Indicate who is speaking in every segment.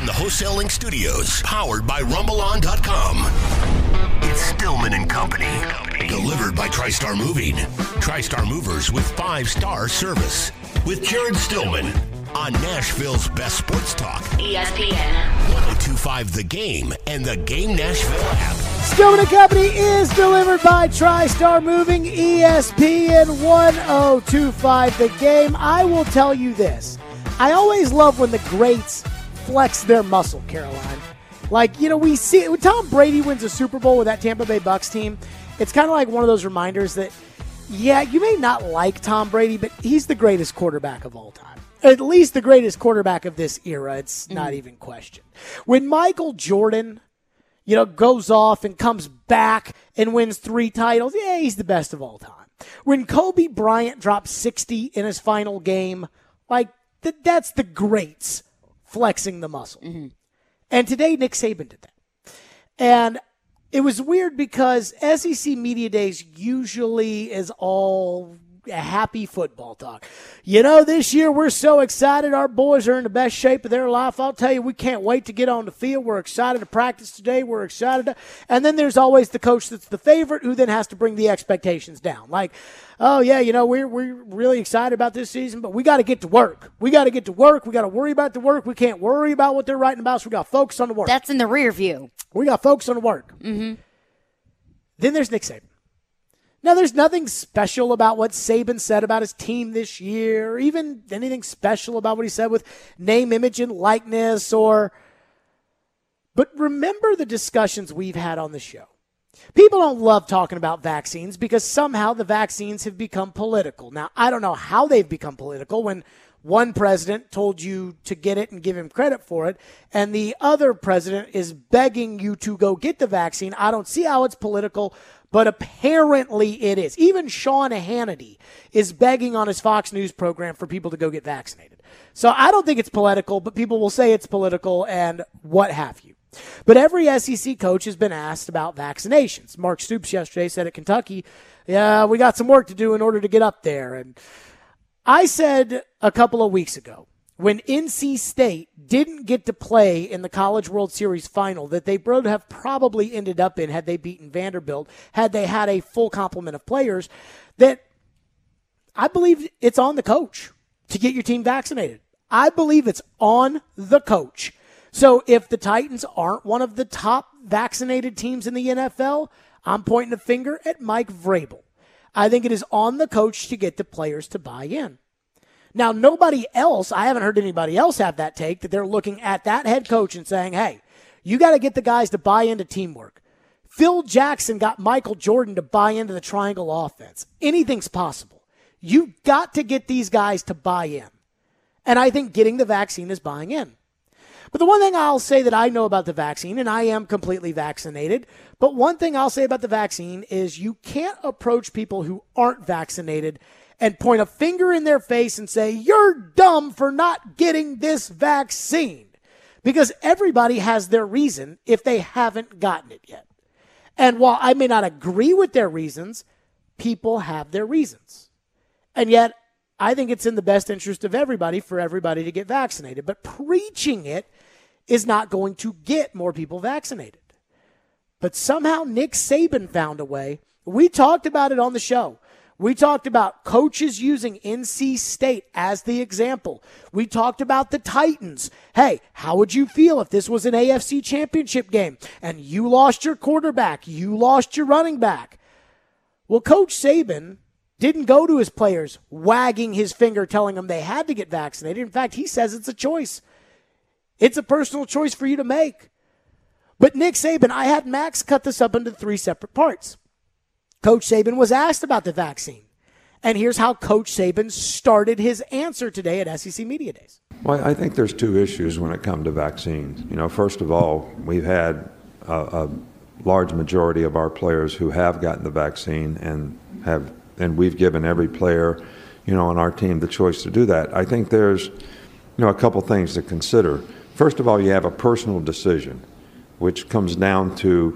Speaker 1: from the Wholesaling Studios, powered by RumbleOn.com. It's Stillman and Company. Delivered by TriStar Moving. TriStar Movers with 5-star service. With Jared Stillman on Nashville's best sports talk.
Speaker 2: ESPN.
Speaker 1: 1025 The Game and the Game Nashville app.
Speaker 3: Stillman and Company is delivered by TriStar Moving. ESPN 1025 The Game. I will tell you this. I always love when the greats flex their muscle, Caroline. Like, you know, we see when Tom Brady wins a Super Bowl with that Tampa Bay Bucs team, it's kind of like one of those reminders that, yeah, you may not like Tom Brady, but he's the greatest quarterback of all time. At least the greatest quarterback of this era. It's not even questioned. When Michael Jordan, you know, goes off and comes back and wins 3 titles, yeah, he's the best of all time. When Kobe Bryant dropped 60 in his final game, like, that's the greats flexing the muscle. Mm-hmm. And today, Nick Saban did that. And it was weird because SEC Media Days usually is all happy football talk. You know, this year we're so excited. Our boys are in the best shape of their life. I'll tell you, we can't wait to get on the field. We're excited to practice today. We're excited. And then there's always the coach that's the favorite who then has to bring the expectations down. Like, oh, yeah, you know, we're really excited about this season, but we got to get to work. We got to get to work. We got to worry about the work. We can't worry about what they're writing about, so we got to focus on the work.
Speaker 4: That's in the rear view.
Speaker 3: We got to focus on the work. Mm-hmm. Then there's Nick Saban. Now, there's nothing special about what Saban said about his team this year, or even anything special about what he said with name, image, and likeness, but remember the discussions we've had on the show. People don't love talking about vaccines because somehow the vaccines have become political. Now, I don't know how they've become political when one president told you to get it and give him credit for it, and the other president is begging you to go get the vaccine. I don't see how it's political, but apparently it is. Even Sean Hannity is begging on his Fox News program for people to go get vaccinated. So I don't think it's political, but people will say it's political and what have you. But every SEC coach has been asked about vaccinations. Mark Stoops yesterday said at Kentucky, yeah, we got some work to do in order to get up there. And I said a couple of weeks ago, when NC State didn't get to play in the College World Series final that they would have probably ended up in had they beaten Vanderbilt, had they had a full complement of players, that I believe it's on the coach to get your team vaccinated. I believe it's on the coach. So if the Titans aren't one of the top vaccinated teams in the NFL, I'm pointing a finger at Mike Vrabel. I think it is on the coach to get the players to buy in. Now, nobody else, I haven't heard anybody else have that take, that they're looking at that head coach and saying, hey, you got to get the guys to buy into teamwork. Phil Jackson got Michael Jordan to buy into the triangle offense. Anything's possible. You got to get these guys to buy in. And I think getting the vaccine is buying in. But the one thing I'll say that I know about the vaccine, and I am completely vaccinated, but one thing I'll say about the vaccine is you can't approach people who aren't vaccinated and point a finger in their face and say, you're dumb for not getting this vaccine. Because everybody has their reason if they haven't gotten it yet. And while I may not agree with their reasons, people have their reasons. And yet, I think it's in the best interest of everybody for everybody to get vaccinated. But preaching it is not going to get more people vaccinated. But somehow Nick Saban found a way. We talked about it on the show. We talked about coaches using NC State as the example. We talked about the Titans. Hey, how would you feel if this was an AFC championship game and you lost your quarterback, you lost your running back? Well, Coach Saban didn't go to his players wagging his finger telling them they had to get vaccinated. In fact, he says it's a choice. It's a personal choice for you to make. But Nick Saban, I had Max cut this up into 3 separate parts. Coach Saban was asked about the vaccine. And here's how Coach Saban started his answer today at SEC Media Days.
Speaker 5: Well, I think there's 2 issues when it comes to vaccines. You know, first of all, we've had a large majority of our players who have gotten the vaccine and we've given every player, you know, on our team the choice to do that. I think there's, you know, a couple things to consider. First of all, you have a personal decision, which comes down to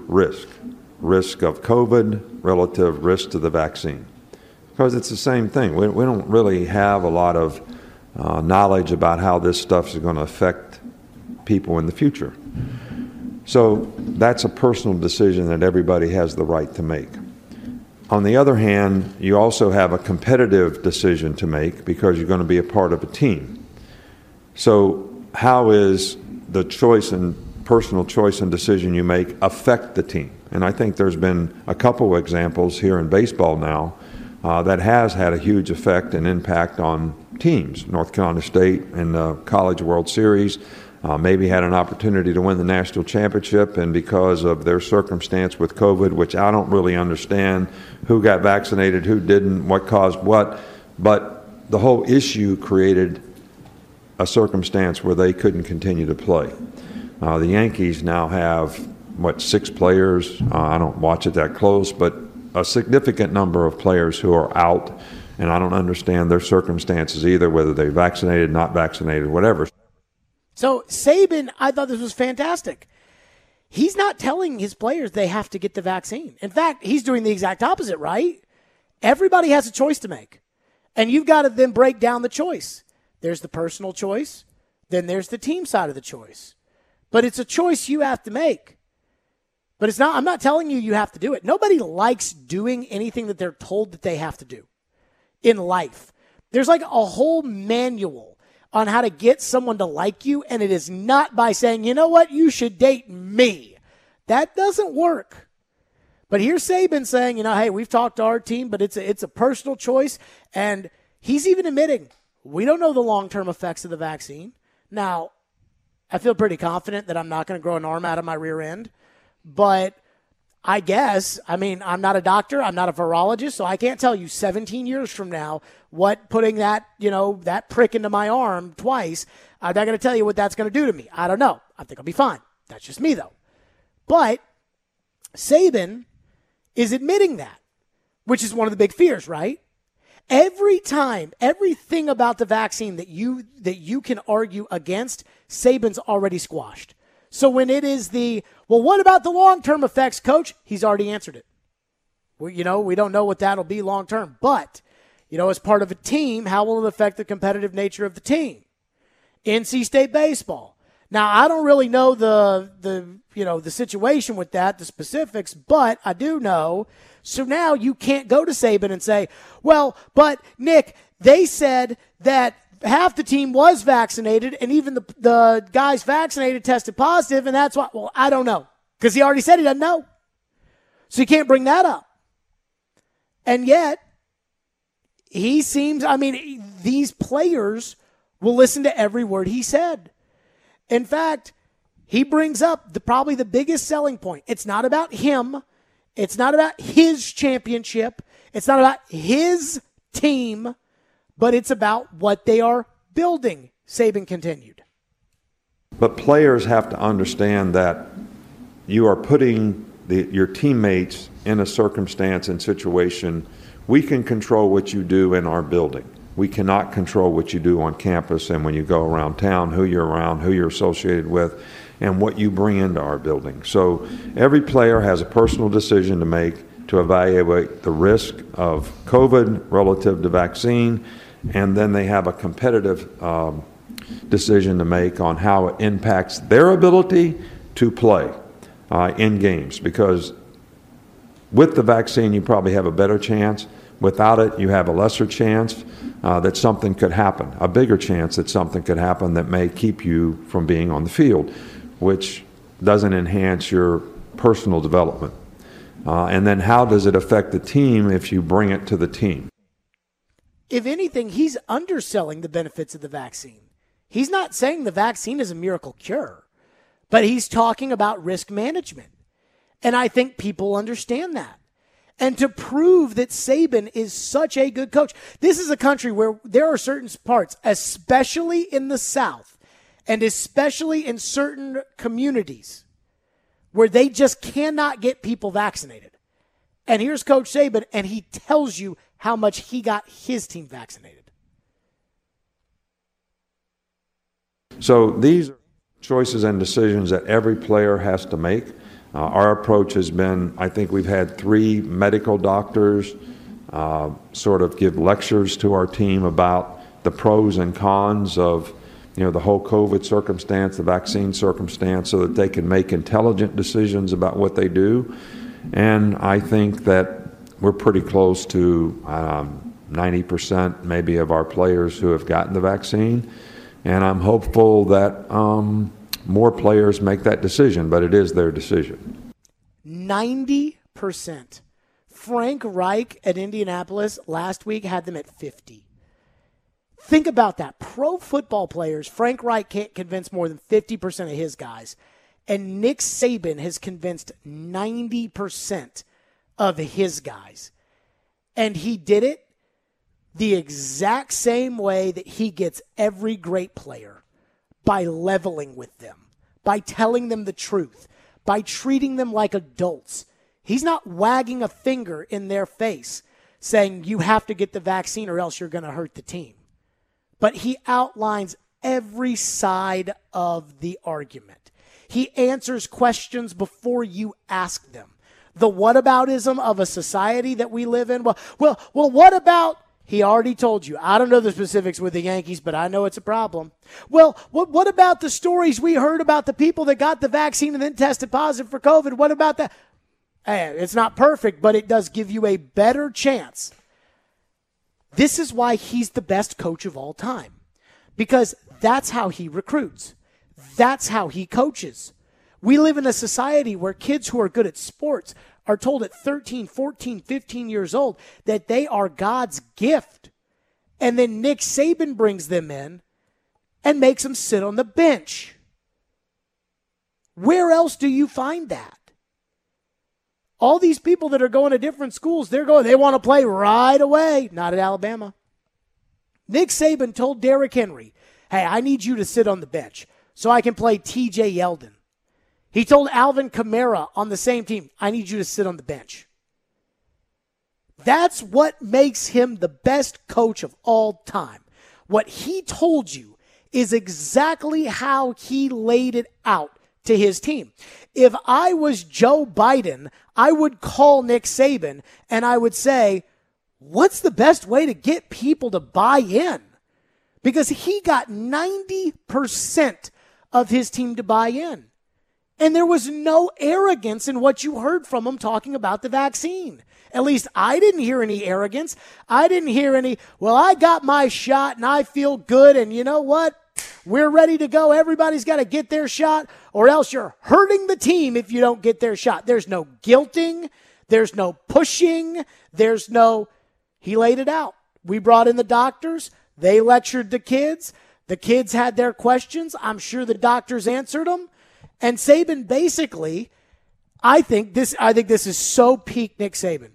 Speaker 5: risk of COVID relative risk to the vaccine. Because it's the same thing. We don't really have a lot of knowledge about how this stuff is going to affect people in the future. So that's a personal decision that everybody has the right to make. On the other hand, you also have a competitive decision to make because you're going to be a part of a team. So how is the choice and personal choice and decision you make affect the team? And I think there's been a couple of examples here in baseball now that has had a huge effect and impact on teams. North Carolina State in the College World Series maybe had an opportunity to win the national championship, and because of their circumstance with COVID, which I don't really understand who got vaccinated, who didn't, what caused what, but the whole issue created a circumstance where they couldn't continue to play. The Yankees now have, 6 players? I don't watch it that close, but a significant number of players who are out, and I don't understand their circumstances either, whether they're vaccinated, not vaccinated, whatever.
Speaker 3: So Saban, I thought this was fantastic. He's not telling his players they have to get the vaccine. In fact, he's doing the exact opposite, right? Everybody has a choice to make, and you've got to then break down the choice. There's the personal choice, then there's the team side of the choice. But it's a choice you have to make. But it's not, I'm not telling you have to do it. Nobody likes doing anything that they're told that they have to do in life. There's like a whole manual on how to get someone to like you, and it is not by saying, you know what, you should date me. That doesn't work. But here's Saban saying, hey, we've talked to our team, but it's a personal choice. And he's even admitting, we don't know the long-term effects of the vaccine. Now, I feel pretty confident that I'm not going to grow an arm out of my rear end. But I guess, I'm not a doctor, I'm not a virologist, so I can't tell you 17 years from now what putting that, that prick into my arm twice, I'm not going to tell you what that's going to do to me. I don't know. I think I'll be fine. That's just me, though. But Saban is admitting that, which is one of the big fears, right? Every time, everything about the vaccine that you can argue against, Saban's already squashed. So when it is what about the long-term effects, Coach? He's already answered it. We don't know what that'll be long-term. But, as part of a team, how will it affect the competitive nature of the team? NC State baseball. Now, I don't really know the situation with that, the specifics, but I do know. So now you can't go to Saban and say, well, but, Nick, they said that half the team was vaccinated, and even the guys vaccinated tested positive, and that's why. Well, I don't know, because he already said he doesn't know. So you can't bring that up. And yet, he seems, these players will listen to every word he said. In fact, he brings up probably the biggest selling point. It's not about him. It's not about his championship. It's not about his team. But it's about what they are building, Saban continued.
Speaker 5: But players have to understand that you are putting your teammates in a circumstance and situation. We can control what you do in our building. We cannot control what you do on campus and when you go around town, who you're around, who you're associated with, and what you bring into our building. So every player has a personal decision to make to evaluate the risk of COVID relative to vaccine, and then they have a competitive decision to make on how it impacts their ability to play in games. Because with the vaccine, you probably have a better chance. Without it, you have a lesser chance that something could happen, a bigger chance that something could happen that may keep you from being on the field, which doesn't enhance your personal development. And then how does it affect the team if you bring it to the team?
Speaker 3: If anything, he's underselling the benefits of the vaccine. He's not saying the vaccine is a miracle cure, but he's talking about risk management. And I think people understand that. And to prove that Saban is such a good coach, this is a country where there are certain parts, especially in the South, and especially in certain communities, where they just cannot get people vaccinated. And here's Coach Saban, and he tells you how much he got his team vaccinated.
Speaker 5: So these are choices and decisions that every player has to make. Our approach has been, I think we've had 3 medical doctors sort of give lectures to our team about the pros and cons of the whole COVID circumstance, the vaccine circumstance, so that they can make intelligent decisions about what they do. And I think that we're pretty close to 90% maybe of our players who have gotten the vaccine. And I'm hopeful that more players make that decision, but it is their decision.
Speaker 3: 90%. Frank Reich at Indianapolis last week had them at 50. Think about that. Pro football players, Frank Reich can't convince more than 50% of his guys. And Nick Saban has convinced 90% of his guys. And he did it the exact same way that he gets every great player, by leveling with them, by telling them the truth, by treating them like adults. He's not wagging a finger in their face saying you have to get the vaccine or else you're going to hurt the team. But he outlines every side of the argument. He answers questions before you ask them. The whataboutism of a society that we live in. Well, what about, he already told you. I don't know the specifics with the Yankees, but I know it's a problem. Well, what about the stories we heard about the people that got the vaccine and then tested positive for COVID? What about that? Hey, it's not perfect, but it does give you a better chance. This is why he's the best coach of all time, because that's how he recruits. That's how he coaches. We live in a society where kids who are good at sports are told at 13, 14, 15 years old that they are God's gift. And then Nick Saban brings them in and makes them sit on the bench. Where else do you find that? All these people that are going to different schools, they want to play right away. Not at Alabama. Nick Saban told Derrick Henry, hey, I need you to sit on the bench so I can play TJ Yeldon. He told Alvin Kamara on the same team, I need you to sit on the bench. That's what makes him the best coach of all time. What he told you is exactly how he laid it out to his team. If I was Joe Biden, I would call Nick Saban and I would say, what's the best way to get people to buy in? Because he got 90% of his team to buy in. And there was no arrogance in what you heard from him talking about the vaccine. At least I didn't hear any arrogance. I didn't hear any, well, I got my shot and I feel good. And you know what? We're ready to go. Everybody's got to get their shot or else you're hurting the team if you don't get their shot. There's no guilting. There's no pushing. He laid it out. We brought in the doctors. They lectured the kids. The kids had their questions. I'm sure the doctors answered them. And Saban basically, I think this is so peak Nick Saban.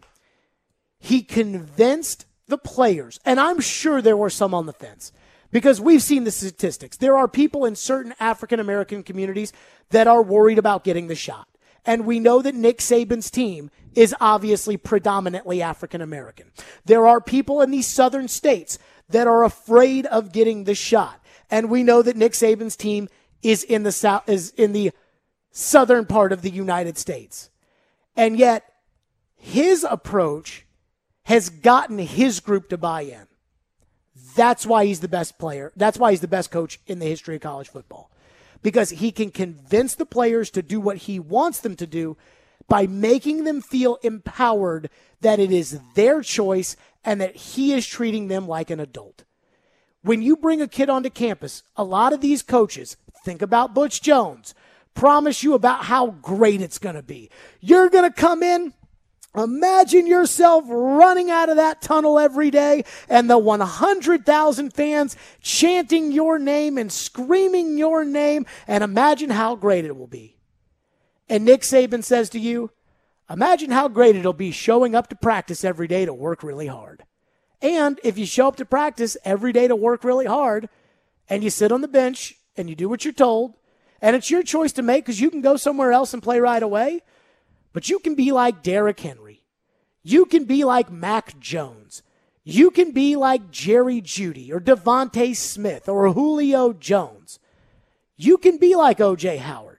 Speaker 3: He convinced the players, and I'm sure there were some on the fence, because we've seen the statistics. There are people in certain African-American communities that are worried about getting the shot. And we know that Nick Saban's team is obviously predominantly African-American. There are people in these southern states that are afraid of getting the shot. And we know that Nick Saban's team is in the southern part of the United States. And yet, his approach has gotten his group to buy in. That's why he's the best player. That's why he's the best coach in the history of college football. Because he can convince the players to do what he wants them to do by making them feel empowered that it is their choice and that he is treating them like an adult. When you bring a kid onto campus, a lot of these coaches, think about Butch Jones, promise you about how great it's going to be. You're going to come in, imagine yourself running out of that tunnel every day and the 100,000 fans chanting your name and screaming your name, and imagine how great it will be. And Nick Saban says to you, imagine how great it'll be showing up to practice every day to work really hard. And if you show up to practice every day to work really hard and you sit on the bench and you do what you're told, and it's your choice to make because you can go somewhere else and play right away, but you can be like Derrick Henry. You can be like Mac Jones. You can be like Jerry Jeudy or Devontae Smith or Julio Jones. You can be like O.J. Howard.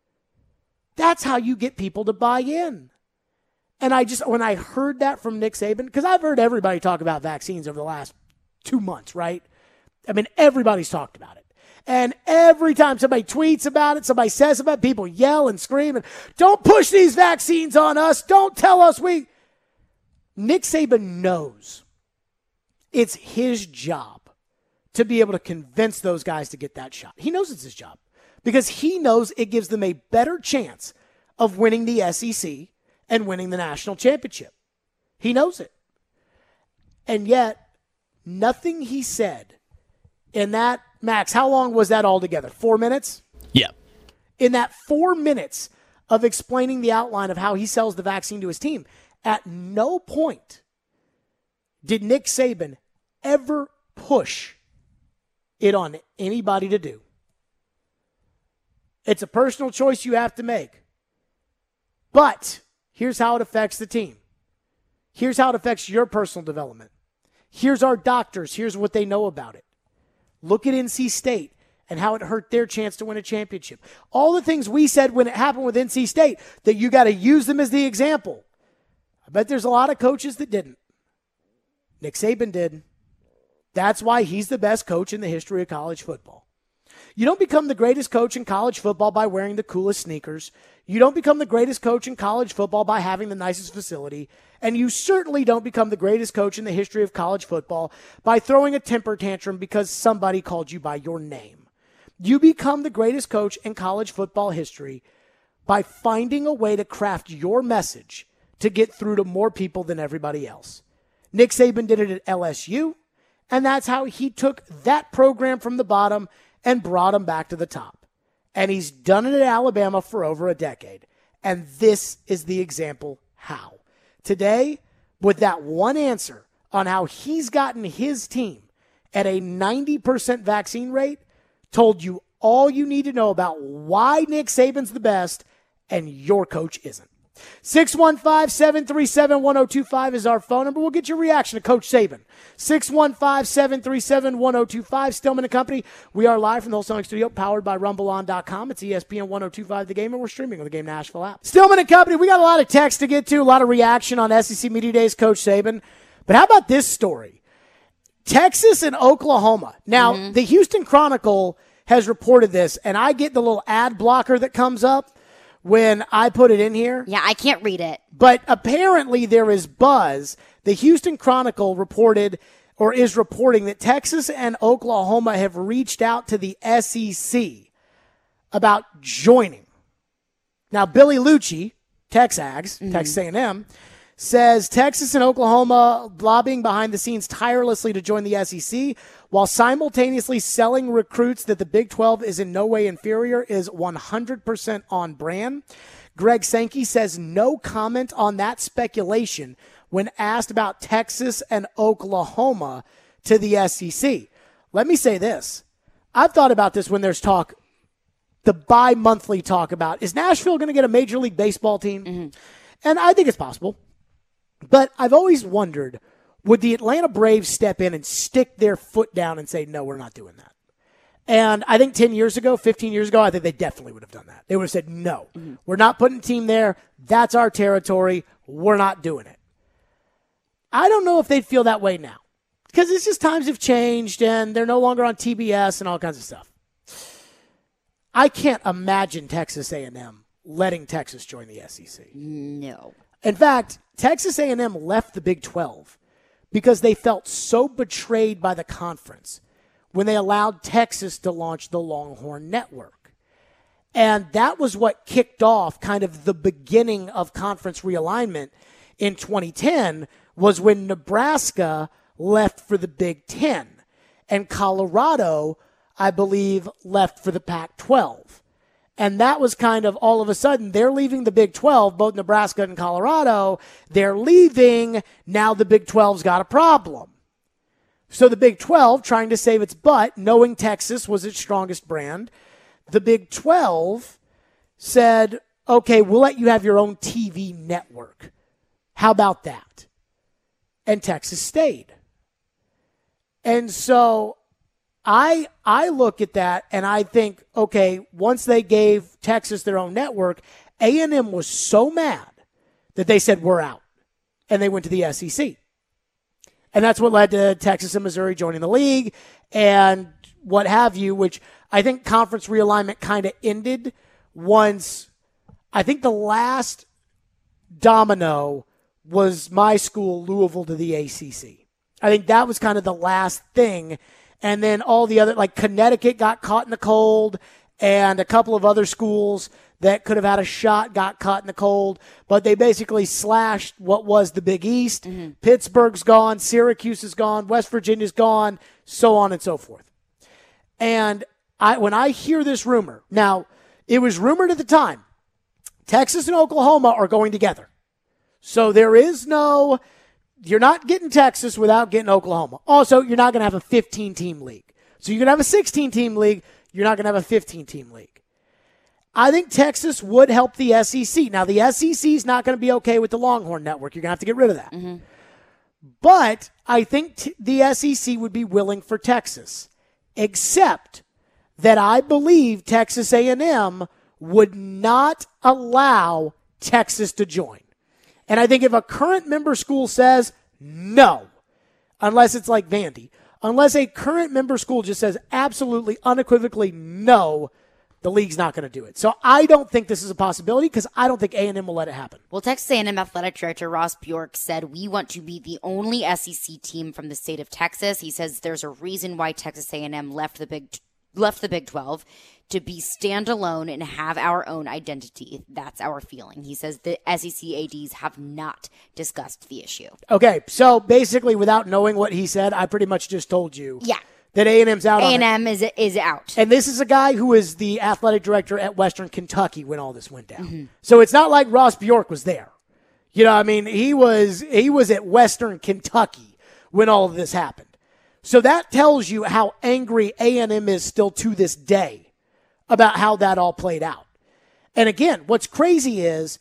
Speaker 3: That's how you get people to buy in. And when I heard that from Nick Saban, because I've heard everybody talk about vaccines over the last 2 months, right? I mean, everybody's talked about it. And every time somebody tweets about it, somebody says about it, people yell and scream and don't push these vaccines on us. Don't tell us Nick Saban knows it's his job to be able to convince those guys to get that shot. He knows it's his job because he knows it gives them a better chance of winning the SEC and winning the national championship. He knows it. And yet, nothing he said in that, Max, how long was that altogether? 4 minutes?
Speaker 2: Yeah.
Speaker 3: In that 4 minutes of explaining the outline of how he sells the vaccine to his team, at no point did Nick Saban ever push it on anybody to do. It's a personal choice you have to make. But here's how it affects the team. Here's how it affects your personal development. Here's our doctors. Here's what they know about it. Look at NC State and how it hurt their chance to win a championship. All the things we said when it happened with NC State, that you got to use them as the example. I bet there's a lot of coaches that didn't. Nick Saban did. That's why he's the best coach in the history of college football. You don't become the greatest coach in college football by wearing the coolest sneakers. You don't become the greatest coach in college football by having the nicest facility. And you certainly don't become the greatest coach in the history of college football by throwing a temper tantrum because somebody called you by your name. You become the greatest coach in college football history by finding a way to craft your message to get through to more people than everybody else. Nick Saban did it at LSU, and that's how he took that program from the bottom and brought him back to the top. And he's done it at Alabama for over a decade. And this is the example how. Today, with that one answer on how he's gotten his team at a 90% vaccine rate, told you all you need to know about why Nick Saban's the best and your coach isn't. 615-737-1025 is our phone number. We'll get your reaction to Coach Saban. 615-737-1025. Stillman & Company. We are live from the Wholesaling Studio, powered by RumbleOn.com. It's ESPN 1025 The Game, and we're streaming on the Game Nashville app. Stillman & Company, we got a lot of text to get to, a lot of reaction on SEC Media Days, Coach Saban. But how about this story? Texas and Oklahoma. Now, the Houston Chronicle has reported this, and I get the little ad blocker that comes up when I put it in here.
Speaker 4: Yeah, I can't read it.
Speaker 3: But apparently there is buzz. The Houston Chronicle reported or is reporting that Texas and Oklahoma have reached out to the SEC about joining. Now, Billy Lucci, Texas A&M, says Texas and Oklahoma lobbying behind the scenes tirelessly to join the SEC while simultaneously selling recruits that the Big 12 is in no way inferior is 100% on brand. Greg Sankey says no comment on that speculation when asked about Texas and Oklahoma to the SEC. Let me say this. I've thought about this when there's talk, the bi-monthly talk about, is Nashville going to get a Major League Baseball team? And I think it's possible. But I've always wondered, would the Atlanta Braves step in and stick their foot down and say, no, we're not doing that? And I think 10 years ago, 15 years ago, I think they definitely would have done that. They would have said, no, we're not putting a team there. That's our territory. We're not doing it. I don't know if they'd feel that way now because it's just times have changed and they're no longer on TBS and all kinds of stuff. I can't imagine Texas A&M letting Texas join the SEC.
Speaker 4: No.
Speaker 3: In fact, Texas A&M left the Big 12 because they felt so betrayed by the conference when they allowed Texas to launch the Longhorn Network. And that was what kicked off kind of the beginning of conference realignment in 2010 was when Nebraska left for the Big 10 and Colorado, I believe, left for the Pac-12. And that was kind of all of a sudden, they're leaving the Big 12, both Nebraska and Colorado. They're leaving. Now the Big 12's got a problem. So the Big 12, trying to save its butt, knowing Texas was its strongest brand, the Big 12 said, okay, we'll let you have your own TV network. How about that? And Texas stayed. And so I look at that and I think, okay, once they gave Texas their own network, A&M was so mad that they said, we're out. And they went to the SEC. And that's what led to Texas and Missouri joining the league. And what have you, which I think conference realignment kind of ended once. I think the last domino was my school, Louisville, to the ACC. I think that was kind of the last thing. And then all the other, like Connecticut got caught in the cold, and a couple of other schools that could have had a shot got caught in the cold. But they basically slashed what was the Big East. Mm-hmm. Pittsburgh's gone, Syracuse is gone, West Virginia's gone, so on and so forth. And when I hear this rumor, now it was rumored at the time, Texas and Oklahoma are going together. So there is no, you're not getting Texas without getting Oklahoma. Also, you're not going to have a 15-team league. So you're going to have a 16-team league. You're not going to have a 15-team league. I think Texas would help the SEC. Now, the SEC is not going to be okay with the Longhorn Network. You're going to have to get rid of that. Mm-hmm. But I think the SEC would be willing for Texas, except that I believe Texas A&M would not allow Texas to join. And I think if a current member school says no, unless it's like Vandy, unless a current member school just says absolutely, unequivocally no, the league's not going to do it. So I don't think this is a possibility because I don't think A&M will let it happen.
Speaker 2: Well, Texas A&M Athletic Director Ross Bjork said, we want to be the only SEC team from the state of Texas. He says there's a reason why Texas A&M left the Big 12 to be standalone and have our own identity. That's our feeling. He says the SEC ADs have not discussed the issue.
Speaker 3: Okay, so basically without knowing what he said, I pretty much just told you that A&M's out on it.
Speaker 2: A&M is out.
Speaker 3: And this is a guy who is the athletic director at Western Kentucky when all this went down. Mm-hmm. So it's not like Ross Bjork was there. You know, I mean, he was at Western Kentucky when all of this happened. So that tells you how angry A&M is still to this day about how that all played out. And again, what's crazy is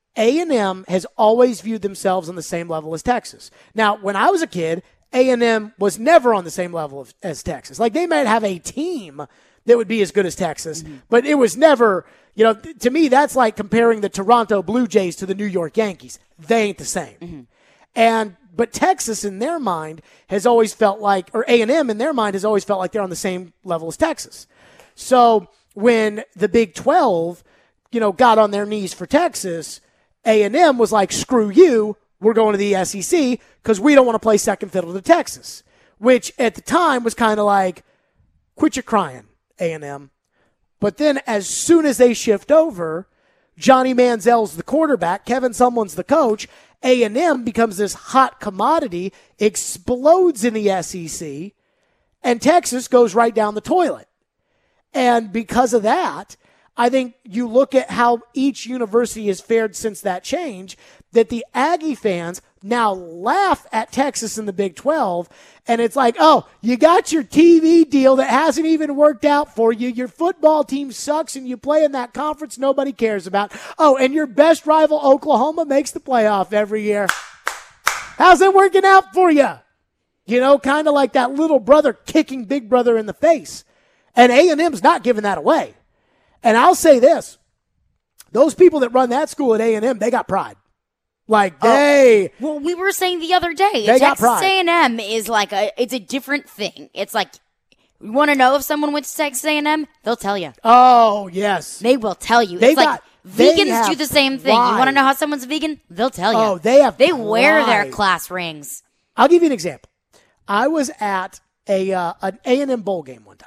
Speaker 3: A&M has always viewed themselves on the same level as Texas. Now, when I was a kid, A&M was never on the same level as Texas. Like, they might have a team that would be as good as Texas, but it was never, you know, to me, that's like comparing the Toronto Blue Jays to the New York Yankees. They ain't the same. But Texas, in their mind, has always felt like, or A&M in their mind has always felt like they're on the same level as Texas. So when the Big 12, you know, got on their knees for Texas, A&M was like, screw you, we're going to the SEC because we don't want to play second fiddle to Texas, which at the time was kind of like, quit your crying, A&M. But then as soon as they shift over, Johnny Manziel's the quarterback, Kevin Sumlin's the coach, A&M becomes this hot commodity, explodes in the SEC, and Texas goes right down the toilet. And because of that, I think you look at how each university has fared since that change, that the Aggie fans now laugh at Texas in the Big 12, and it's like, oh, you got your TV deal that hasn't even worked out for you. Your football team sucks, and you play in that conference nobody cares about. Oh, and your best rival, Oklahoma, makes the playoff every year. How's it working out for you? You know, kind of like that little brother kicking big brother in the face. And A&M's not giving that away. And I'll say this. Those people that run that school at A&M, they got pride. Like
Speaker 2: well, we were saying the other day, Texas A&M is like it's a different thing. It's like, you want to know if someone went to Texas A&M? They'll tell you.
Speaker 3: Oh, yes.
Speaker 2: They will tell you. It's like vegans do the same thing. You want to know how someone's vegan? They'll tell you.
Speaker 3: Oh, they
Speaker 2: wear their class rings.
Speaker 3: I'll give you an example. I was at an A&M bowl game one time.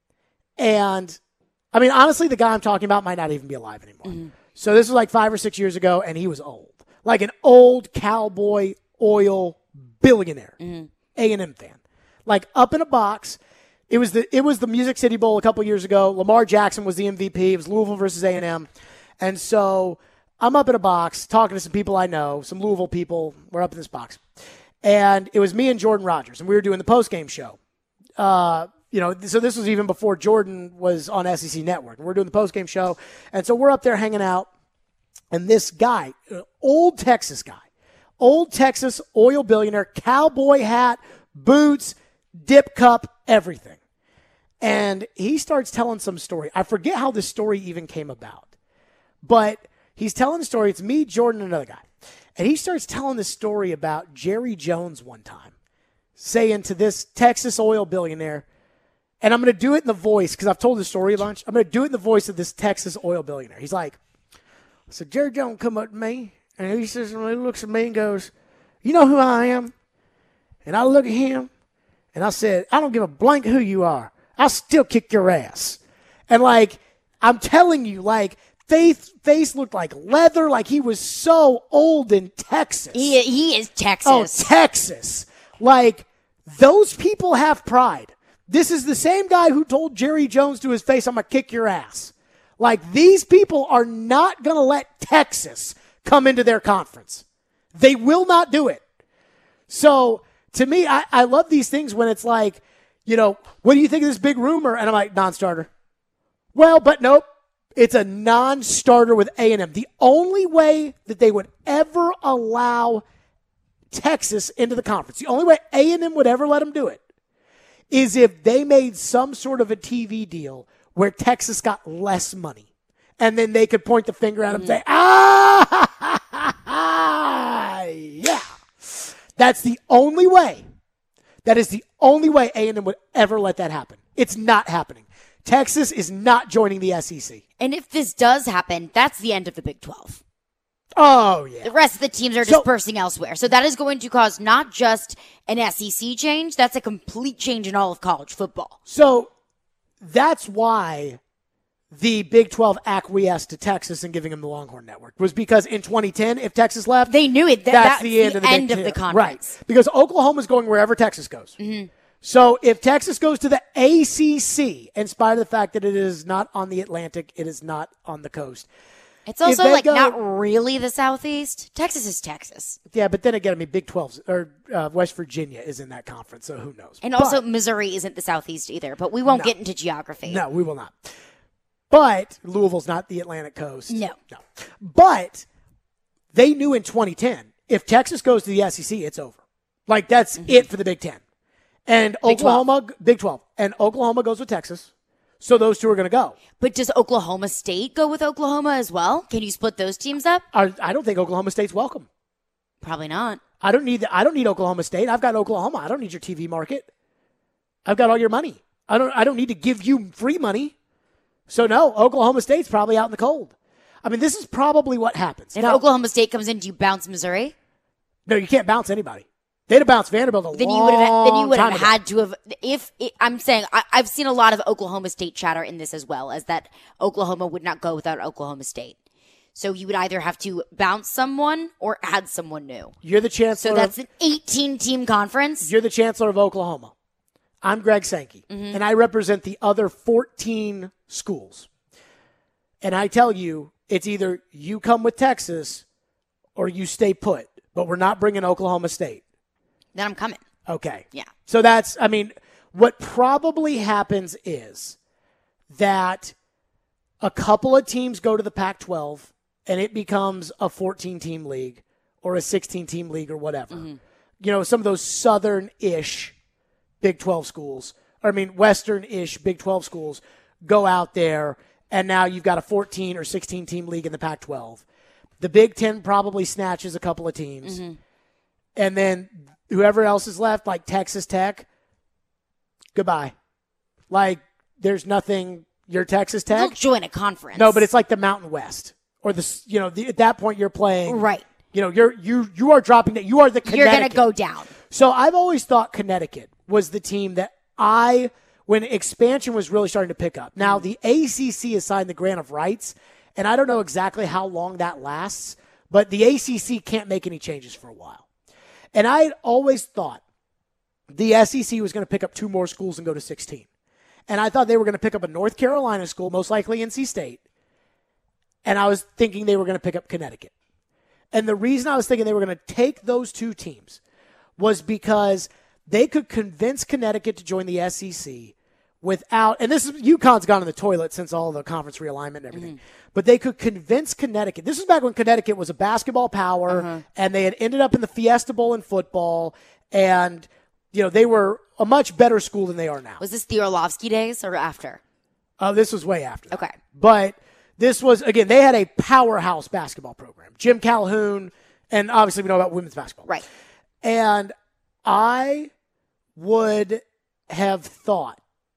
Speaker 3: And, I mean, honestly, the guy I'm talking about might not even be alive anymore. Mm-hmm. So this was like 5 or 6 years ago, and he was old. Like an old cowboy oil billionaire. Mm-hmm. A&M fan. Like up in a box. It was the Music City Bowl a couple years ago. Lamar Jackson was the MVP. It was Louisville versus A&M. And so I'm up in a box talking to some people I know, some Louisville people. We're up in this box. And it was me and Jordan Rogers, and we were doing the postgame show. You know, so this was even before Jordan was on SEC Network. We're doing the postgame show. And so we're up there hanging out. And this guy, old Texas guy, old Texas oil billionaire, cowboy hat, boots, dip cup, everything. And he starts telling some story. I forget how this story even came about. But he's telling the story. It's me, Jordan, and another guy. And he starts telling this story about Jerry Jones one time, saying to this Texas oil billionaire, And I'm going to do it in the voice, because I've told this story a bunch. I'm going to do it in the voice of this Texas oil billionaire. He's like, so Jerry Jones come up to me, and he says, and he looks at me and goes, you know who I am? And I look at him, and I said, I don't give a blank who you are. I'll still kick your ass. And, like, I'm telling you, like, face looked like leather, like he was so old in Texas.
Speaker 2: He is Texas.
Speaker 3: Oh, Texas. Like, those people have pride. This is the same guy who told Jerry Jones to his face, I'm going to kick your ass. Like, these people are not going to let Texas come into their conference. They will not do it. So, to me, I love these things when it's like, you know, what do you think of this big rumor? And I'm like, non-starter. Well, but nope. It's a non-starter with A&M. The only way that they would ever allow Texas into the conference, the only way A&M would ever let them do it, is if they made some sort of a TV deal where Texas got less money. And then they could point the finger at them and say, yeah. That's the only way. That is the only way A&M would ever let that happen. It's not happening. Texas is not joining the SEC.
Speaker 2: And if this does happen, that's the end of the Big 12.
Speaker 3: Oh, yeah.
Speaker 2: The rest of the teams are dispersing elsewhere. So that is going to cause not just an SEC change, that's a complete change in all of college football.
Speaker 3: So that's why the Big 12 acquiesced to Texas and giving them the Longhorn Network, was because in 2010, if Texas left,
Speaker 2: they knew it.
Speaker 3: That's the end of the
Speaker 2: end
Speaker 3: Big
Speaker 2: of the
Speaker 3: 10.
Speaker 2: conference.
Speaker 3: Right. Because Oklahoma's going wherever Texas goes. Mm-hmm. So if Texas goes to the ACC, in spite of the fact that it is not on the Atlantic, it is not on the coast.
Speaker 2: It's also like not really the Southeast. Texas is Texas.
Speaker 3: Yeah, but then again, I mean, Big 12 or West Virginia is in that conference, so who knows?
Speaker 2: And also Missouri isn't the Southeast either, but we won't get into geography.
Speaker 3: No, we will not. But Louisville's not the Atlantic coast.
Speaker 2: No.
Speaker 3: But they knew in 2010, if Texas goes to the SEC, it's over. Like, that's it for the Big 10. And Big 12. And Oklahoma goes with Texas. So those two are going to go.
Speaker 2: But does Oklahoma State go with Oklahoma as well? Can you split those teams up?
Speaker 3: I don't think Oklahoma State's welcome.
Speaker 2: Probably not.
Speaker 3: I don't need Oklahoma State. I've got Oklahoma. I don't need your TV market. I've got all your money. I don't need to give you free money. So no, Oklahoma State's probably out in the cold. I mean, this is probably what happens.
Speaker 2: If Oklahoma State comes in, do you bounce Missouri?
Speaker 3: No, you can't bounce anybody. They'd have bounced Vanderbilt a long time ago.
Speaker 2: Then you would have had to have. I'm saying I've seen a lot of Oklahoma State chatter in this as well, as that Oklahoma would not go without Oklahoma State. So you would either have to bounce someone or add someone new.
Speaker 3: You're the chancellor.
Speaker 2: So that's an 18-team conference.
Speaker 3: You're the chancellor of Oklahoma. I'm Greg Sankey, and I represent the other 14 schools. And I tell you, it's either you come with Texas or you stay put. But we're not bringing Oklahoma State.
Speaker 2: Then I'm coming.
Speaker 3: Okay.
Speaker 2: Yeah.
Speaker 3: So that's, I mean, what probably happens is that a couple of teams go to the Pac-12 and it becomes a 14-team league or a 16-team league or whatever. Mm-hmm. You know, some of those southern-ish Big 12 schools, or I mean, western-ish Big 12 schools go out there, and now you've got a 14 or 16-team league in the Pac-12. The Big 10 probably snatches a couple of teams. Mm-hmm. And then whoever else is left, like Texas Tech, goodbye. Like, there's nothing. You're Texas Tech.
Speaker 2: They'll join a conference.
Speaker 3: No, but it's like the Mountain West. Or at that point you're playing.
Speaker 2: Right.
Speaker 3: You know, you are dropping that. You are the Connecticut.
Speaker 2: You're going to go down.
Speaker 3: So I've always thought Connecticut was the team that when expansion was really starting to pick up. Now, the ACC has signed the grant of rights, and I don't know exactly how long that lasts, but the ACC can't make any changes for a while. And I had always thought the SEC was going to pick up 2 more schools and go to 16. And I thought they were going to pick up a North Carolina school, most likely NC State. And I was thinking they were going to pick up Connecticut. And the reason I was thinking they were going to take those 2 teams was because they could convince Connecticut to join the SEC without, and this is, UConn's gone in the toilet since all the conference realignment and everything, but they could convince Connecticut. This is back when Connecticut was a basketball power, and they had ended up in the Fiesta Bowl in football, and, you know, they were a much better school than they are now.
Speaker 2: Was this the Orlovsky days or after?
Speaker 3: This was way after that.
Speaker 2: Okay.
Speaker 3: But this was, again, they had a powerhouse basketball program. Jim Calhoun, and obviously we know about women's basketball.
Speaker 2: Right.
Speaker 3: And I would have thought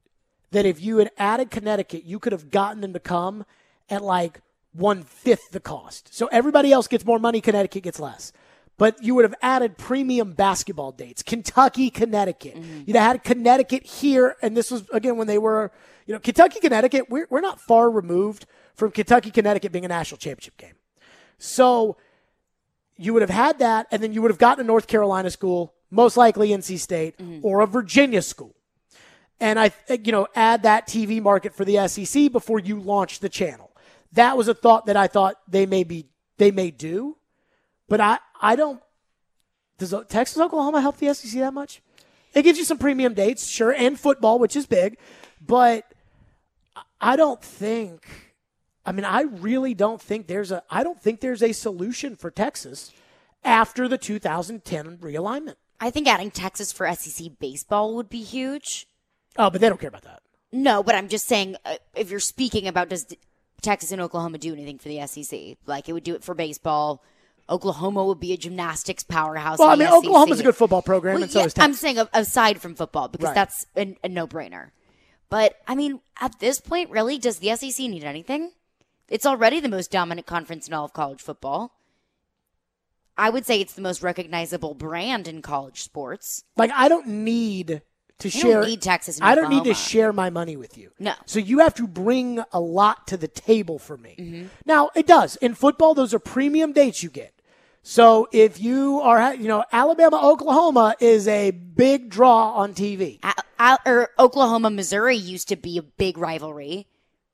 Speaker 3: that if you had added Connecticut, you could have gotten them to come at like 1/5 the cost. So everybody else gets more money, Connecticut gets less. But you would have added premium basketball dates. Kentucky, Connecticut. You'd have had Connecticut here, and this was, again, when they were, Kentucky, Connecticut, we're not far removed from Kentucky, Connecticut being a national championship game. So you would have had that, and then you would have gotten a North Carolina school, most likely NC State, or a Virginia school. And add that TV market for the SEC before you launch the channel. That was a thought that I thought they may do. But I don't. Does Texas, Oklahoma help the SEC that much? It gives you some premium dates, sure, and football, which is big. But I don't think. I mean, I really don't think there's a solution for Texas after the 2010 realignment.
Speaker 2: I think adding Texas for SEC baseball would be huge.
Speaker 3: Oh, but they don't care about that.
Speaker 2: No, but I'm just saying, if you're speaking about does Texas and Oklahoma do anything for the SEC, like it would do it for baseball. Oklahoma would be a gymnastics powerhouse.
Speaker 3: Well, I mean, Oklahoma's a good football program, and so is Texas.
Speaker 2: I'm saying aside from football, because that's a no-brainer. But, I mean, at this point, really, does the SEC need anything? It's already the most dominant conference in all of college football. I would say it's the most recognizable brand in college sports.
Speaker 3: Like, I don't need to share.
Speaker 2: I don't need Texas and Oklahoma.
Speaker 3: I don't need to share my money with you.
Speaker 2: No.
Speaker 3: So you have to bring a lot to the table for me. Now, it does. In football, those are premium dates you get. So if you are, Alabama, Oklahoma is a big draw on TV.
Speaker 2: Or Oklahoma, Missouri used to be a big rivalry.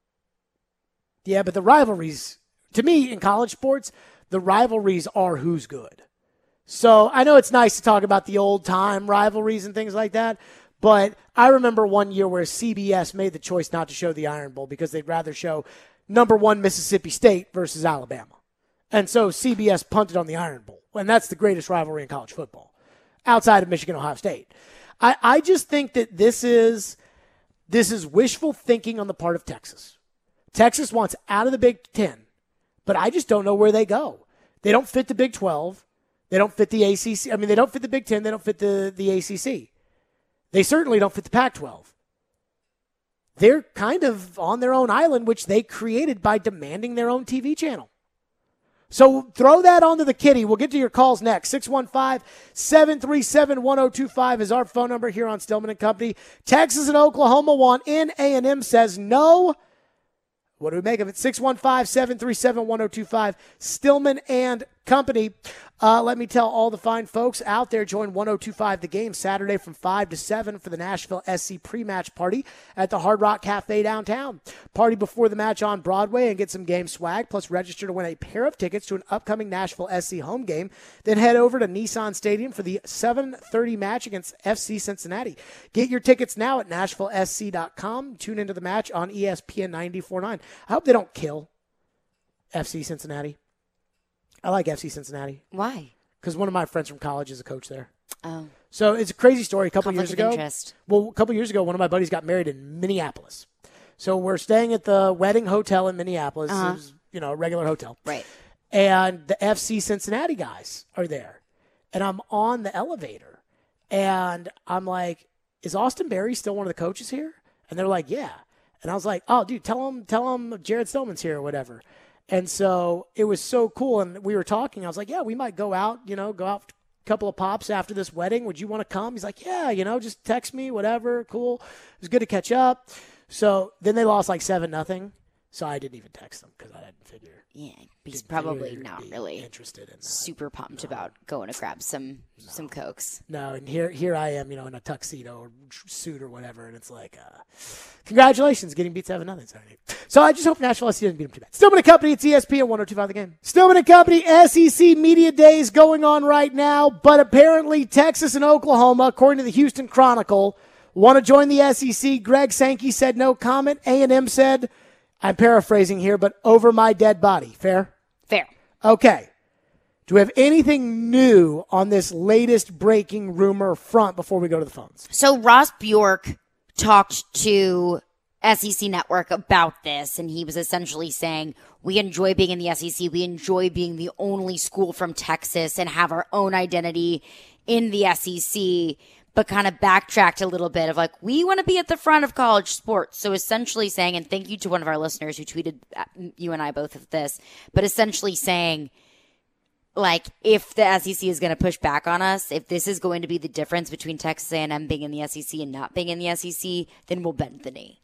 Speaker 3: Yeah, but the rivalries, to me, in college sports, the rivalries are who's good. So I know it's nice to talk about the old-time rivalries and things like that, but I remember one year where CBS made the choice not to show the Iron Bowl because they'd rather show number 1 Mississippi State versus Alabama. And so CBS punted on the Iron Bowl, and that's the greatest rivalry in college football, outside of Michigan, Ohio State. I just think that this is wishful thinking on the part of Texas. Texas wants out of the Big Ten, but I just don't know where they go. They don't fit the Big 12. They don't fit the ACC. I mean, they don't fit the Big Ten. They don't fit the ACC. They certainly don't fit the Pac-12. They're kind of on their own island, which they created by demanding their own TV channel. So throw that onto the kitty. We'll get to your calls next. 615-737-1025 is our phone number here on Stillman and Company. Texas and Oklahoma want in. A&M says no. What do we make of it? 615-737-1025. Stillman and Company. Let me tell all the fine folks out there, join 1025 The Game Saturday from 5 to 7 for the Nashville SC pre-match party at the Hard Rock Cafe downtown. Party before the match on Broadway and get some game swag, plus register to win a pair of tickets to an upcoming Nashville SC home game. Then head over to Nissan Stadium for the 7:30 match against FC Cincinnati. Get your tickets now at NashvilleSC.com. Tune into the match on ESPN 94.9. I hope they don't kill FC Cincinnati. I like FC Cincinnati.
Speaker 2: Why?
Speaker 3: Because one of my friends from college is a coach there.
Speaker 2: Oh.
Speaker 3: So it's a crazy story. A couple
Speaker 2: Conflict
Speaker 3: years ago.
Speaker 2: of interest.
Speaker 3: Well, a couple years ago, one of my buddies got married in Minneapolis. So we're staying at the wedding hotel in Minneapolis. It was, a regular hotel.
Speaker 2: Right.
Speaker 3: And the FC Cincinnati guys are there. And I'm on the elevator. And I'm like, is Austin Berry still one of the coaches here? And they're like, yeah. And I was like, oh, dude, tell him Jared Stillman's here or whatever. And so it was so cool. And we were talking. I was like, yeah, we might go out a couple of pops after this wedding. Would you want to come? He's like, yeah, just text me, whatever. Cool. It was good to catch up. So then they lost like 7-0. So I didn't even text them because I didn't figure.
Speaker 2: Yeah, he's probably not really
Speaker 3: interested in that.
Speaker 2: Super pumped about going to grab some Cokes.
Speaker 3: No, and here I am, in a tuxedo or suit or whatever, and it's like, congratulations, getting beat 7-0. So I just hope Nashville SC doesn't beat them too bad. Stillman & Company, it's ESPN 102.5 The Game. Stillman & Company, SEC Media Days going on right now, but apparently Texas and Oklahoma, according to the Houston Chronicle, want to join the SEC. Greg Sankey said no comment. A&M said, I'm paraphrasing here, but over my dead body. Fair?
Speaker 2: Fair.
Speaker 3: Okay. Do we have anything new on this latest breaking rumor front before we go to the phones?
Speaker 2: So Ross Bjork talked to SEC Network about this, and he was essentially saying, we enjoy being in the SEC. We enjoy being the only school from Texas and have our own identity in the SEC. but kind of backtracked a little bit of like, we want to be at the front of college sports. So essentially saying, and thank you to one of our listeners who tweeted you and I both of this, but essentially saying, like, if the SEC is going to push back on us, if this is going to be the difference between Texas A&M being in the SEC and not being in the SEC, then we'll bend the knee.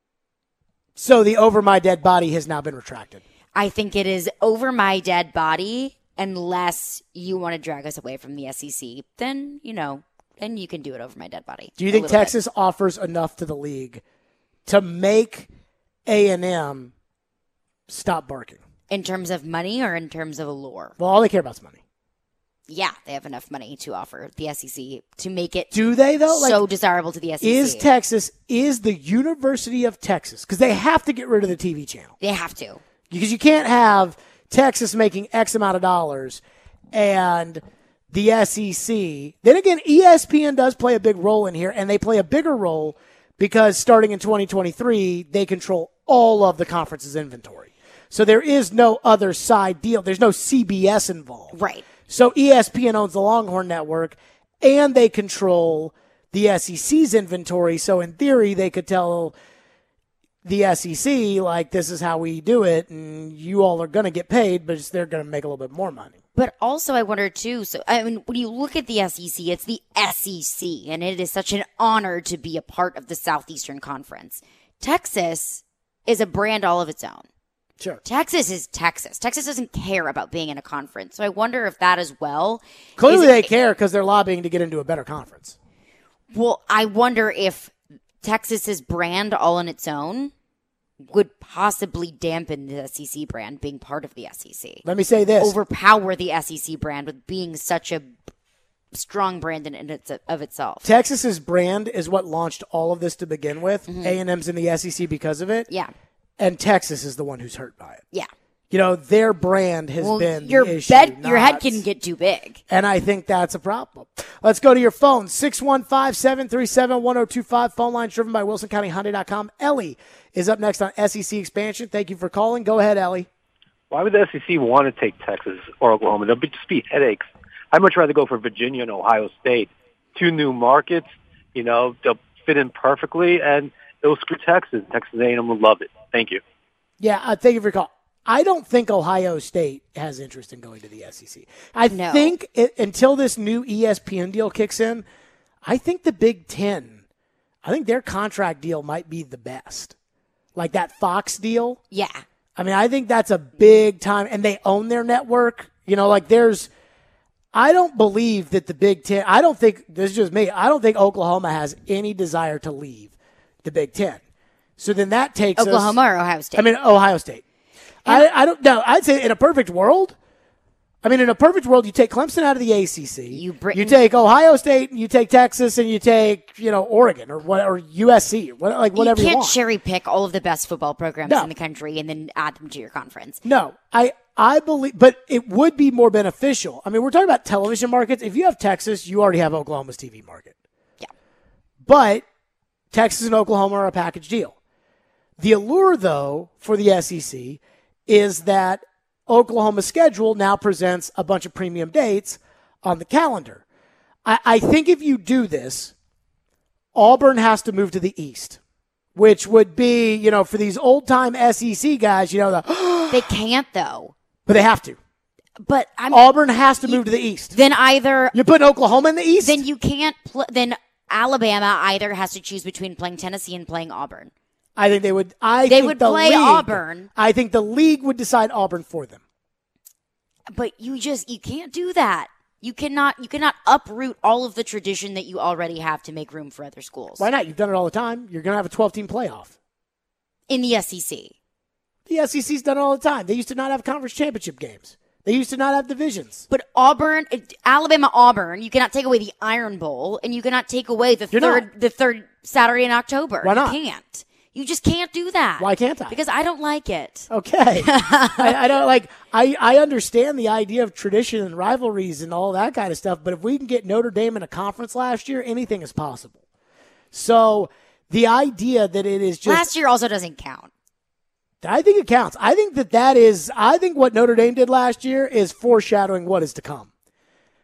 Speaker 3: So the over my dead body has now been retracted.
Speaker 2: I think it is over my dead body unless you want to drag us away from the SEC. Then, then you can do it over my dead body.
Speaker 3: Do you think Texas offers enough to the league to make A&M stop barking?
Speaker 2: In terms of money or in terms of allure?
Speaker 3: Well, all they care about is money.
Speaker 2: Yeah, they have enough money to offer the SEC to make it
Speaker 3: Do they, though?
Speaker 2: So desirable to the SEC.
Speaker 3: Is the University of Texas, because they have to get rid of the TV channel.
Speaker 2: They have to.
Speaker 3: Because you can't have Texas making X amount of dollars and the SEC. Then again, ESPN does play a big role in here, and they play a bigger role because starting in 2023, they control all of the conference's inventory. So there is no other side deal. There's no CBS involved.
Speaker 2: Right.
Speaker 3: So ESPN owns the Longhorn Network, and they control the SEC's inventory. So in theory, they could tell the SEC, like, this is how we do it, and you all are going to get paid, but they're going to make a little bit more money.
Speaker 2: But also, I wonder, too, so, I mean, when you look at the SEC, it's the SEC, and it is such an honor to be a part of the Southeastern Conference. Texas is a brand all of its own.
Speaker 3: Sure.
Speaker 2: Texas is Texas. Texas doesn't care about being in a conference. So I wonder if that as well.
Speaker 3: Clearly they care because they're lobbying to get into a better conference.
Speaker 2: Well, I wonder if Texas's brand all on its own would possibly dampen the SEC brand being part of the SEC.
Speaker 3: Let me say this.
Speaker 2: Overpower the SEC brand with being such a strong brand of itself.
Speaker 3: Texas's brand is what launched all of this to begin with. Mm-hmm. A&M's in the SEC because of it.
Speaker 2: Yeah.
Speaker 3: And Texas is the one who's hurt by it.
Speaker 2: Yeah.
Speaker 3: Their brand has been
Speaker 2: your
Speaker 3: the issue.
Speaker 2: Your head can get too big.
Speaker 3: And I think that's a problem. Let's go to your phone. 615-737-1025. Phone line driven by WilsonCountyHyundai.com. Ellie is up next on SEC Expansion. Thank you for calling. Go ahead, Ellie.
Speaker 4: Why would the SEC want to take Texas or Oklahoma? There'll just be headaches. I'd much rather go for Virginia and Ohio State. Two new markets, they'll fit in perfectly, and it'll screw Texas. Texas A&M will love it. Thank you.
Speaker 3: Yeah, thank you for your call. I don't think Ohio State has interest in going to the SEC. I think until this new ESPN deal kicks in, I think the Big Ten, I think their contract deal might be the best. Like that Fox deal.
Speaker 2: Yeah.
Speaker 3: I mean, I think that's a big time, and they own their network. I don't believe that the Big Ten, this is just me, I don't think Oklahoma has any desire to leave the Big Ten. So then that takes
Speaker 2: Oklahoma or Ohio State?
Speaker 3: Ohio State. I don't know. I'd say in a perfect world, you take Clemson out of the ACC. You take Ohio State, and you take Texas, and you take, Oregon or USC, whatever you want.
Speaker 2: You can't cherry pick all of the best football programs in the country and then add them to your conference.
Speaker 3: No, I believe, but it would be more beneficial. I mean, we're talking about television markets. If you have Texas, you already have Oklahoma's TV market.
Speaker 2: Yeah.
Speaker 3: But Texas and Oklahoma are a package deal. The allure, though, for the SEC is that Oklahoma's schedule now presents a bunch of premium dates on the calendar. I think if you do this, Auburn has to move to the East, which would be, for these old-time SEC guys,
Speaker 2: They can't, though.
Speaker 3: But they have to.
Speaker 2: But
Speaker 3: Auburn has to move to the East.
Speaker 2: Then either...
Speaker 3: You're putting Oklahoma in the East?
Speaker 2: Then you can't... then Alabama either has to choose between playing Tennessee and playing Auburn.
Speaker 3: I think they would.
Speaker 2: They would play Auburn.
Speaker 3: I think the league would decide Auburn for them.
Speaker 2: But you can't do that. You cannot uproot all of the tradition that you already have to make room for other schools.
Speaker 3: Why not? You've done it all the time. You're going to have a 12-team playoff.
Speaker 2: In the SEC.
Speaker 3: The SEC's done it all the time. They used to not have conference championship games. They used to not have divisions.
Speaker 2: But Alabama Auburn, you cannot take away the Iron Bowl, and you cannot take away the third Saturday in October.
Speaker 3: Why not?
Speaker 2: You can't. You just can't do that.
Speaker 3: Why can't I?
Speaker 2: Because I don't like it.
Speaker 3: Okay. I don't like. I understand the idea of tradition and rivalries and all that kind of stuff, but if we can get Notre Dame in a conference last year, anything is possible. So the idea that it is just
Speaker 2: last year also doesn't count.
Speaker 3: I think it counts. I think I think what Notre Dame did last year is foreshadowing what is to come.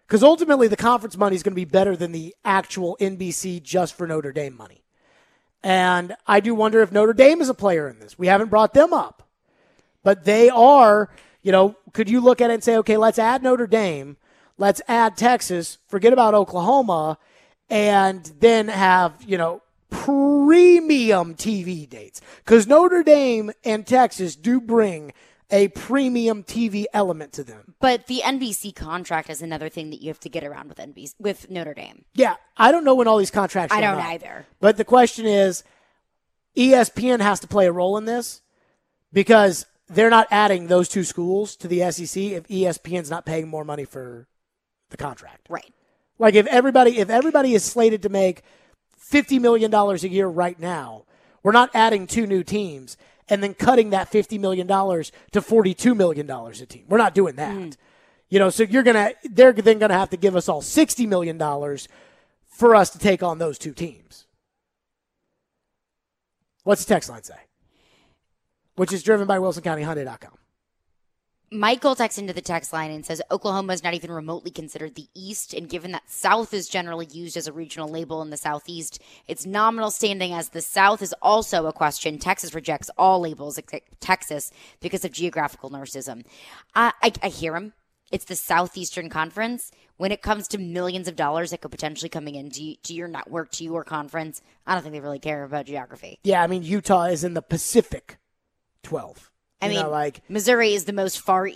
Speaker 3: Because ultimately the conference money is going to be better than the actual NBC just for Notre Dame money. And I do wonder if Notre Dame is a player in this. We haven't brought them up. But they are, could you look at it and say, okay, let's add Notre Dame, let's add Texas, forget about Oklahoma, and then have, premium TV dates. Because Notre Dame and Texas do bring a premium TV element to them.
Speaker 2: But the NBC contract is another thing that you have to get around with Notre Dame.
Speaker 3: Yeah, I don't know when all these contracts
Speaker 2: I
Speaker 3: run
Speaker 2: don't
Speaker 3: up.
Speaker 2: either.
Speaker 3: But the question is, ESPN has to play a role in this because they're not adding those two schools to the SEC if ESPN's not paying more money for the contract.
Speaker 2: Right.
Speaker 3: Like if everybody is slated to make $50 million a year right now, we're not adding two new teams and then cutting that $50 million to $42 million a team. We're not doing that. So they're then going to have to give us all $60 million for us to take on those two teams. What's the text line say? Which is driven by WilsonCountyHyundai.com.
Speaker 2: Michael texts into the text line and says Oklahoma is not even remotely considered the East, and given that South is generally used as a regional label in the Southeast, its nominal standing as the South is also a question. Texas rejects all labels except Texas because of geographical narcissism. I hear him. It's the Southeastern Conference. When it comes to millions of dollars that could potentially coming into your network, to your conference, I don't think they really care about geography.
Speaker 3: Yeah, I mean, Utah is in the Pacific 12.
Speaker 2: Missouri is the most far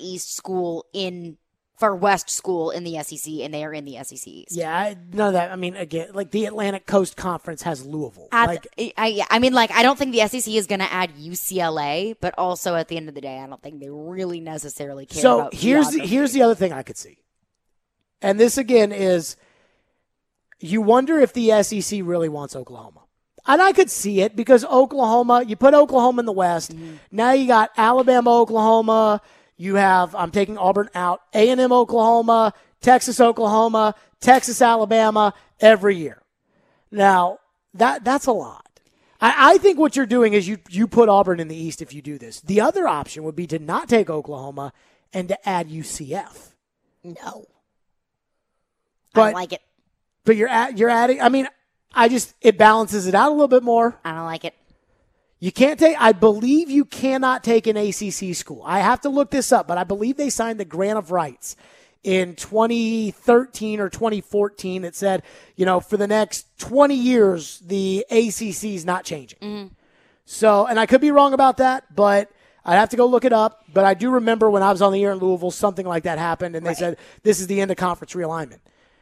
Speaker 2: west school in the SEC, and they are in the SEC East.
Speaker 3: Yeah, none of that. I mean, again, the Atlantic Coast Conference has Louisville.
Speaker 2: I don't think the SEC is going to add UCLA, but also at the end of the day, I don't think they really necessarily care about geography.
Speaker 3: Here's the other thing I could see. And this, again, is you wonder if the SEC really wants Oklahoma. And I could see it because Oklahoma, you put Oklahoma in the West. Mm-hmm. Now you got Alabama, Oklahoma. You have, I'm taking Auburn out, A&M, Oklahoma, Texas, Oklahoma, Texas, Alabama every year. Now, that's a lot. I think what you're doing is you put Auburn in the East if you do this. The other option would be to not take Oklahoma and to add UCF.
Speaker 2: No.
Speaker 3: But,
Speaker 2: I don't like it.
Speaker 3: But you're adding, it balances it out a little bit more.
Speaker 2: I don't like it.
Speaker 3: I believe you cannot take an ACC school. I have to look this up, but I believe they signed the grant of rights in 2013 or 2014. It said, for the next 20 years, the ACC is not changing. Mm-hmm. So, and I could be wrong about that, but I'd have to go look it up. But I do remember when I was on the air in Louisville, something like that happened, and they said, this is the end of conference realignment.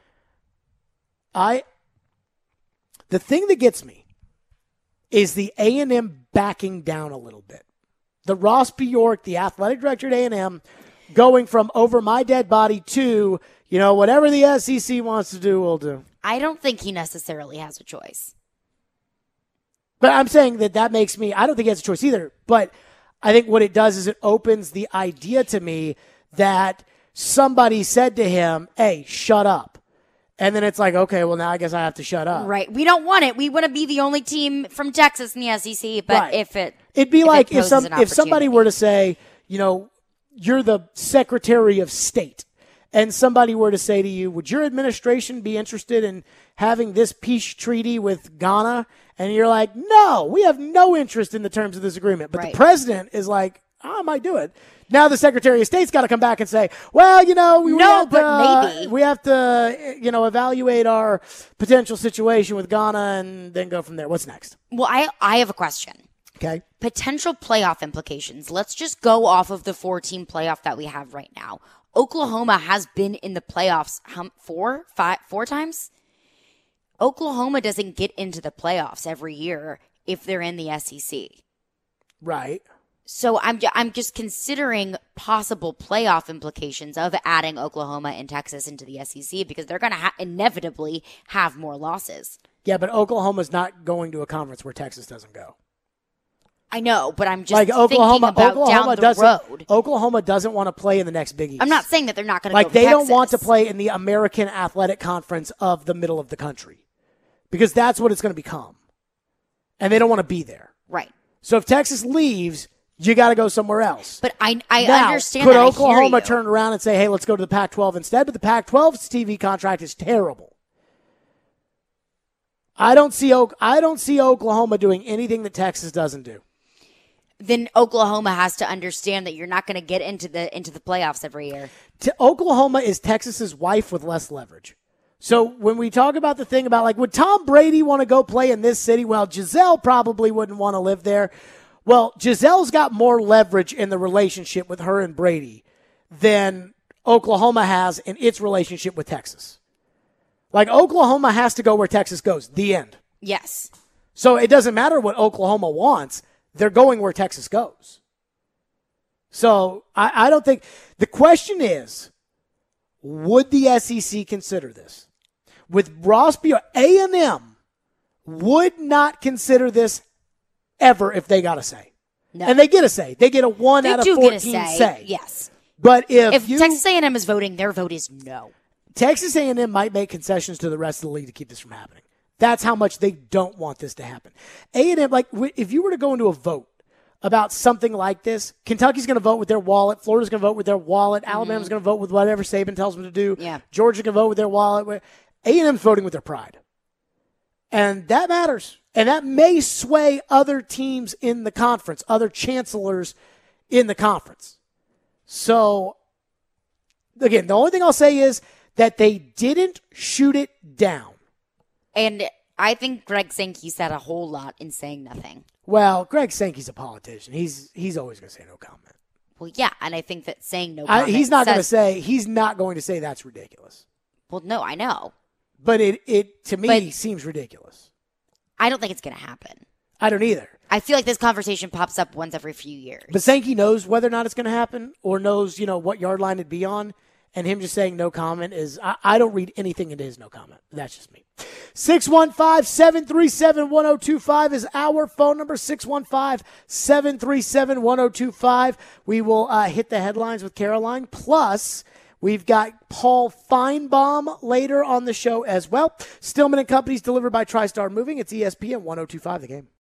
Speaker 3: The thing that gets me is the A&M backing down a little bit. The Ross Bjork, the athletic director at A&M, going from over my dead body to, whatever the SEC wants to do, we'll do.
Speaker 2: I don't think he necessarily has a choice.
Speaker 3: But I'm saying that makes me, I don't think he has a choice either. But I think what it does is it opens the idea to me that somebody said to him, hey, shut up. And then it's like, okay, well, now I guess I have to shut up.
Speaker 2: Right. We don't want it. We want to be the only team from Texas in the SEC. But
Speaker 3: right. It'd be like if somebody were to say, you're the Secretary of State, and somebody were to say to you, would your administration be interested in having this peace treaty with Ghana? And you're like, no, we have no interest in the terms of this agreement. But the president is like, I might do it. Now the Secretary of State's got to come back and say, well,
Speaker 2: maybe
Speaker 3: we have to, evaluate our potential situation with Ghana and then go from there. What's next?
Speaker 2: Well, I have a question.
Speaker 3: Okay.
Speaker 2: Potential playoff implications. Let's just go off of the 4-team playoff that we have right now. Oklahoma has been in the playoffs four times. Oklahoma doesn't get into the playoffs every year if they're in the SEC.
Speaker 3: Right.
Speaker 2: So I'm just considering possible playoff implications of adding Oklahoma and Texas into the SEC because they're going to inevitably have more losses.
Speaker 3: Yeah, but Oklahoma's not going to a conference where Texas doesn't go.
Speaker 2: I know, but I'm just thinking about down the road.
Speaker 3: Oklahoma doesn't want to play in the next Big East.
Speaker 2: I'm not saying that they're not going to go to
Speaker 3: they
Speaker 2: Texas.
Speaker 3: don't want to play in the American Athletic Conference of the middle of the country because that's what it's going to become. And they don't want to be there.
Speaker 2: Right.
Speaker 3: So if Texas leaves, you got to go somewhere else.
Speaker 2: But I
Speaker 3: now,
Speaker 2: understand
Speaker 3: could
Speaker 2: that.
Speaker 3: Oklahoma turn around and say, hey, let's go to the Pac-12 instead? But the Pac-12's TV contract is terrible. I don't see Oklahoma doing anything that Texas doesn't do.
Speaker 2: Then Oklahoma has to understand that you're not going to get into the playoffs every year.
Speaker 3: Oklahoma is Texas's wife with less leverage. So when we talk about the thing about, like, would Tom Brady want to go play in this city? Well, Giselle probably wouldn't want to live there. Well, Giselle's got more leverage in the relationship with her and Brady than Oklahoma has in its relationship with Texas. Like, Oklahoma has to go where Texas goes. The end.
Speaker 2: Yes.
Speaker 3: So it doesn't matter what Oklahoma wants. They're going where Texas goes. So I don't think – the question is, would the SEC consider this? With Ross Bjork, A&M would not consider this ever if they got a say.
Speaker 2: No.
Speaker 3: And they get a say. They get a 1 out of 14 say.
Speaker 2: Yes.
Speaker 3: But
Speaker 2: if Texas A&M is voting, their vote is no.
Speaker 3: Texas A&M might make concessions to the rest of the league to keep this from happening. That's how much they don't want this to happen. A&M, like, if you were to go into a vote about something like this, Kentucky's going to vote with their wallet. Florida's going to vote with their wallet. Alabama's going to vote with whatever Saban tells them to do.
Speaker 2: Yeah.
Speaker 3: Georgia's going to vote with their wallet. A&M's voting with their pride. And that matters. And that may sway other teams in the conference, other chancellors in the conference. So, again, the only thing I'll say is that they didn't shoot it down.
Speaker 2: And I think Greg Sankey said a whole lot in saying nothing.
Speaker 3: Well, Greg Sankey's a politician. He's always going to say no comment.
Speaker 2: Well, yeah, and I think that saying no comment
Speaker 3: he's not going to say that's ridiculous.
Speaker 2: Well, no, I know.
Speaker 3: But it to me seems ridiculous.
Speaker 2: I don't think it's going to happen.
Speaker 3: I don't either.
Speaker 2: I feel like this conversation pops up once every few years.
Speaker 3: But Sankey knows whether or not it's going to happen or knows, what yard line it'd be on. And him just saying no comment is, I don't read anything into his no comment. That's just me. 615-737-1025 is our phone number, 615-737-1025. We will hit the headlines with Caroline. Plus, we've got Paul Feinbaum later on the show as well. Stillman & Company's delivered by TriStar Moving. It's ESPN 1025 The Game.